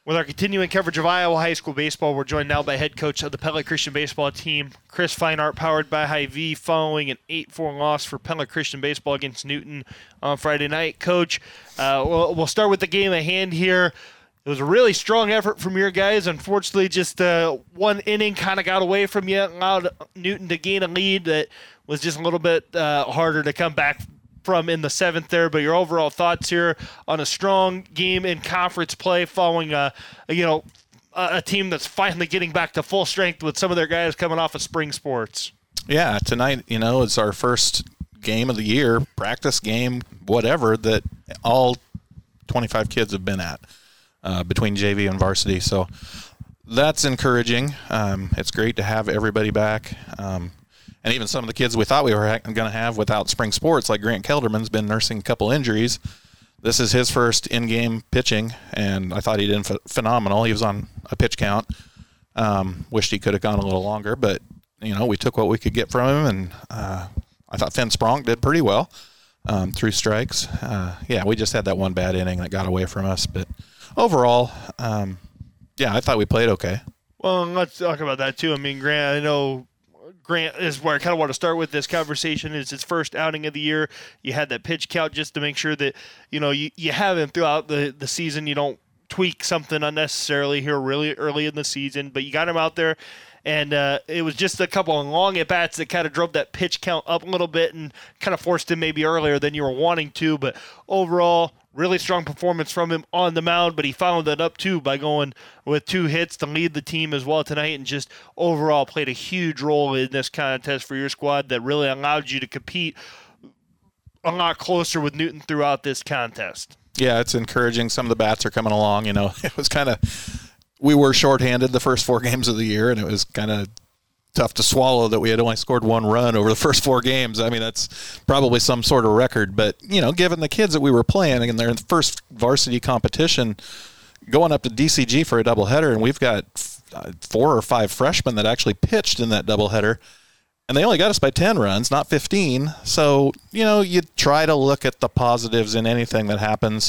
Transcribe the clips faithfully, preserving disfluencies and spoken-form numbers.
With our continuing coverage of Iowa high school baseball, we're joined now by head coach of the Pella Christian baseball team, Chris Feinart, powered by Hy-Vee, following an eight four loss for Pella Christian baseball against Newton on Friday night. Coach, uh, we'll, we'll start with the game at hand here. It was a really strong effort from your guys. Unfortunately, just uh, one inning kind of got away from you, allowed Newton to gain a lead that was just a little bit uh, harder to come back from in the seventh there. But your overall thoughts here on a strong game in conference play following a, a you know a, a team that's finally getting back to full strength with some of their guys coming off of spring sports. Yeah, tonight, you know, it's our first game of the year, practice game, whatever, that all twenty-five kids have been at uh, between J V and varsity. So that's encouraging. Um, it's great to have everybody back. Um, And even some of the kids we thought we were going to have without spring sports, like Grant Kelderman's been nursing a couple injuries. This is his first in-game pitching, and I thought he did ph- phenomenal. He was on a pitch count. Um, wished he could have gone a little longer, but, you know, we took what we could get from him, and uh, I thought Finn Spronk did pretty well um, through strikes. Uh, yeah, we just had that one bad inning that got away from us. But overall, um, yeah, I thought we played okay. Well, let's talk about that, too. I mean, Grant, I know – Grant is where I kind of want to start with this conversation. It's his first outing of the year. You had that pitch count just to make sure that, you know, you, you have him throughout the, the season. You don't tweak something unnecessarily here really early in the season, but you got him out there. And uh, it was just a couple of long at-bats that kind of drove that pitch count up a little bit and kind of forced him maybe earlier than you were wanting to. But overall, really strong performance from him on the mound, but he followed that up, too, by going with two hits to lead the team as well tonight, and just overall played a huge role in this contest for your squad that really allowed you to compete a lot closer with Newton throughout this contest. Yeah, it's encouraging. Some of the bats are coming along. You know, it was kind of – we were shorthanded the first four games of the year, and it was kind of tough to swallow that we had only scored one run over the first four games. I mean, that's probably some sort of record. But, you know, given the kids that we were playing and their first varsity competition, going up to D C G for a doubleheader, and we've got four or five freshmen that actually pitched in that doubleheader, and they only got us by ten runs, not fifteen. So, you know, you try to look at the positives in anything that happens.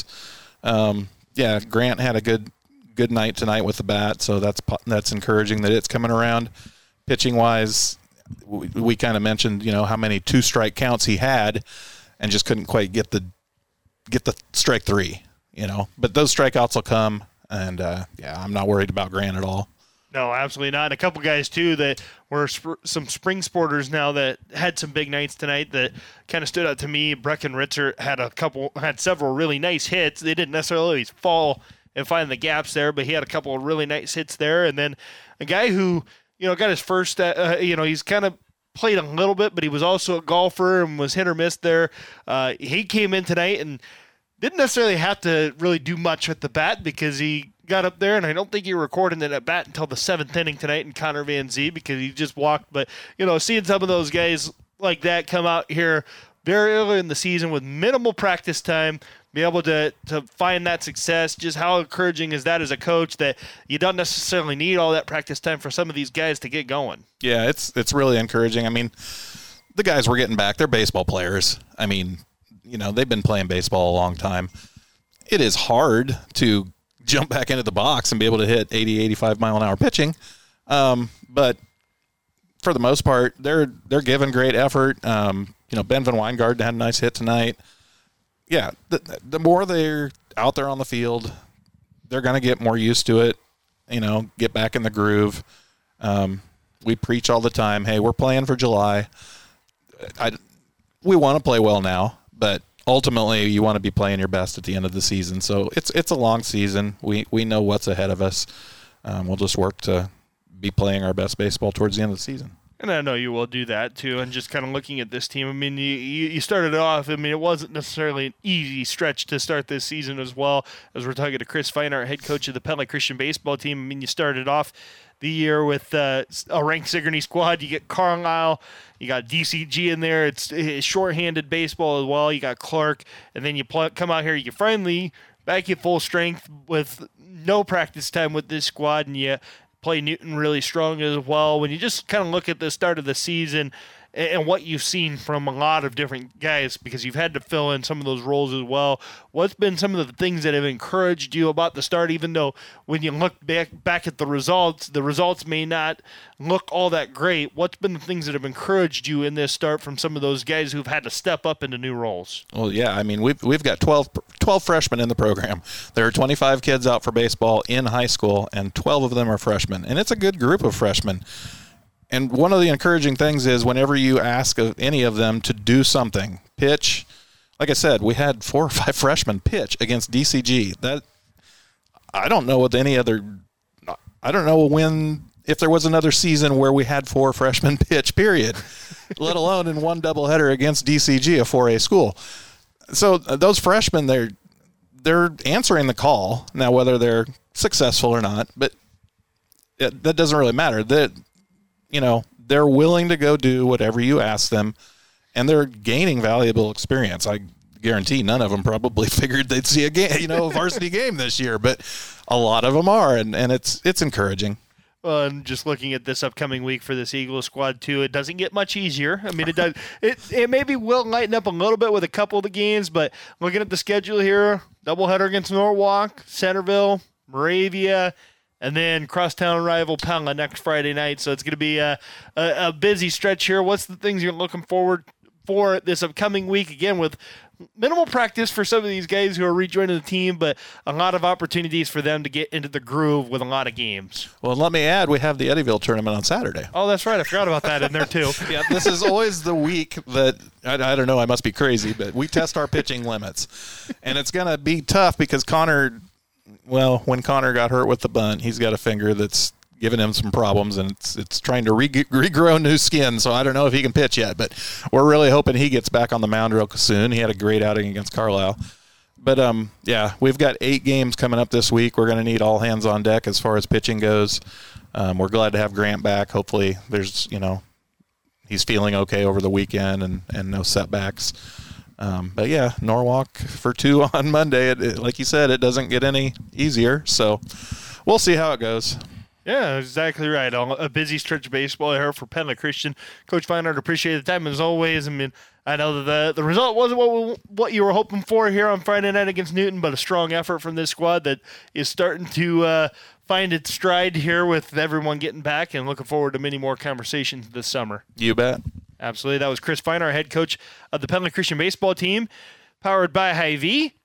Um, yeah, Grant had a good good night tonight with the bat, so that's that's encouraging that it's coming around. Pitching-wise, we, we kind of mentioned, you know, how many two-strike counts he had and just couldn't quite get the get the strike three, you know. But those strikeouts will come, and, uh, yeah, I'm not worried about Grant at all. No, absolutely not. And a couple guys, too, that were sp- some spring sporters now that had some big nights tonight that kind of stood out to me. Brecken Ritzer had a couple, had several really nice hits. They didn't necessarily always fall and find the gaps there, but he had a couple of really nice hits there. And then a guy who – you know, got his first, uh, you know, he's kind of played a little bit, but he was also a golfer and was hit or miss there. Uh, he came in tonight and didn't necessarily have to really do much with the bat because he got up there, and I don't think he recorded it at bat until the seventh inning tonight in Connor Van Zee because he just walked. But, you know, seeing some of those guys like that come out here very early in the season with minimal practice time, be able to, to find that success, just how encouraging is that as a coach that you don't necessarily need all that practice time for some of these guys to get going? Yeah, it's it's really encouraging. I mean, the guys we're getting back, they're baseball players. I mean, you know, they've been playing baseball a long time. It is hard to jump back into the box and be able to hit eighty, eighty-five mile an hour pitching. Um, but for the most part, they're they're giving great effort. Um, you know, Ben Van Weingarten had a nice hit tonight. Yeah, the, the more they're out there on the field, they're going to get more used to it, you know, get back in the groove. Um, we preach all the time, hey, we're playing for July. I, we want to play well now, but ultimately you want to be playing your best at the end of the season. So it's it's a long season. We, we know what's ahead of us. Um, we'll just work to be playing our best baseball towards the end of the season. And I know you will do that, too. And just kind of looking at this team, I mean, you, you started off, I mean, it wasn't necessarily an easy stretch to start this season as well. As we're talking to Chris Feinart, head coach of the Pella Christian baseball team, I mean, you started off the year with uh, a ranked Sigourney squad. You get Carlisle, you got D C G in there. It's, it's shorthanded baseball as well. You got Clark. And then you play, come out here, you finally back at full strength with no practice time with this squad, and you play Newton really strong as well. When you just kind of look at the start of the season and what you've seen from a lot of different guys, because you've had to fill in some of those roles as well. What's been some of the things that have encouraged you about the start, even though when you look back back at the results, the results may not look all that great? What's been the things that have encouraged you in this start from some of those guys who've had to step up into new roles? Well, yeah, I mean, we've we've got twelve, twelve freshmen in the program. There are twenty-five kids out for baseball in high school, and twelve of them are freshmen, and it's a good group of freshmen. And one of the encouraging things is whenever you ask of any of them to do something, pitch, like I said, we had four or five freshmen pitch against D C G. That I don't know with any other, I don't know when, if there was another season where we had four freshmen pitch, period, let alone in one doubleheader against D C G, a four A school. So those freshmen, they're, they're answering the call. Now, whether they're successful or not, but it, that doesn't really matter. That, you know, they're willing to go do whatever you ask them, and they're gaining valuable experience. I guarantee none of them probably figured they'd see a game, you know, a varsity game this year, but a lot of them are, and, and it's it's encouraging. Well, and just looking at this upcoming week for this Eagle squad too, it doesn't get much easier. I mean, it does. It it maybe will lighten up a little bit with a couple of the games, but looking at the schedule here, doubleheader against Norwalk, Centerville, Moravia, and then crosstown rival Pella next Friday night. So it's going to be a, a, a busy stretch here. What's the things you're looking forward for this upcoming week? Again, with minimal practice for some of these guys who are rejoining the team, but a lot of opportunities for them to get into the groove with a lot of games. Well, let me add, we have the Eddyville tournament on Saturday. Oh, that's right. I forgot about that in there too. Yeah, this is always the week that, I, I don't know, I must be crazy, but we test our pitching limits. And it's going to be tough because Connor, well, when Connor got hurt with the bunt, he's got a finger that's giving him some problems, and it's it's trying to re- regrow new skin. So I don't know if he can pitch yet, but we're really hoping he gets back on the mound real soon. He had a great outing against Carlisle. But, um, yeah, we've got eight games coming up this week. We're going to need all hands on deck as far as pitching goes. Um, we're glad to have Grant back. Hopefully there's, you know, he's feeling okay over the weekend and, and no setbacks. Um, but, yeah, Norwalk for two on Monday. It, it, like you said, it doesn't get any easier. So we'll see how it goes. Yeah, exactly right. A busy stretch of baseball here for Pella Christian. Coach Feinhardt, appreciate the time as always. I mean, I know that the, the result wasn't what, we, what you were hoping for here on Friday night against Newton, but a strong effort from this squad that is starting to uh, find its stride here with everyone getting back, and looking forward to many more conversations this summer. You bet. Absolutely. That was Chris Feinhardt, head coach of the Pella Christian baseball team, powered by Hy-Vee.